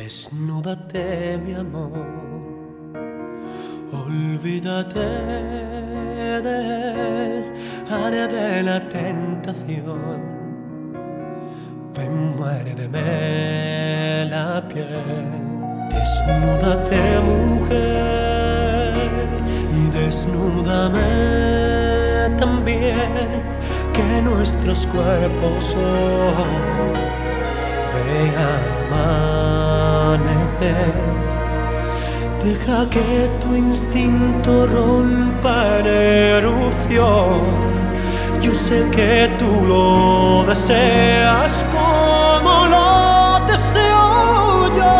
Desnúdate, mi amor, olvídate de él, área de la tentación. Ven, muérdeme la piel. Desnúdate, mujer, y desnúdame también, que nuestros cuerpos son vean amanecer. Deja que tu instinto rompa en erupción. Yo sé que tú lo deseas como lo deseo yo.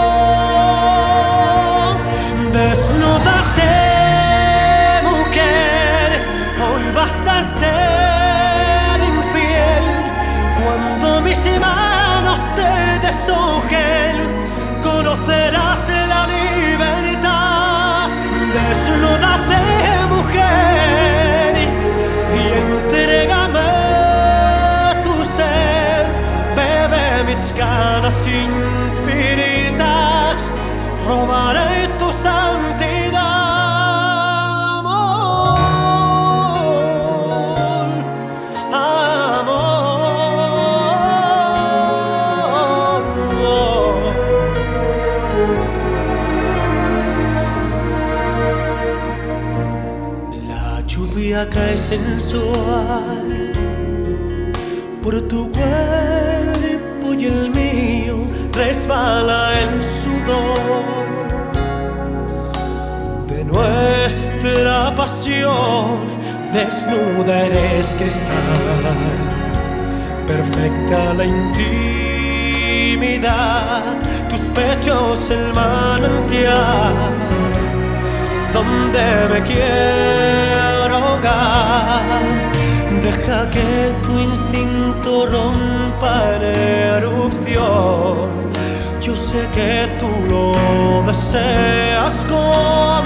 Desnúdate, mujer, hoy vas a ser infiel cuando mis manos te deshojen. Conocerás la libertad. Desnúdate, mujer, y entrégame tu sed. Bebe mis ganas infinitas, robaré tu santidad. Lluvia cae sensual por tu cuerpo y el mío resbala en sudor de nuestra pasión. Desnuda eres cristal, perfecta la intimidad, tus pechos el manantial donde me quiero ahogar. Deja que tu instinto rompa en erupción. Yo sé que tú lo deseas como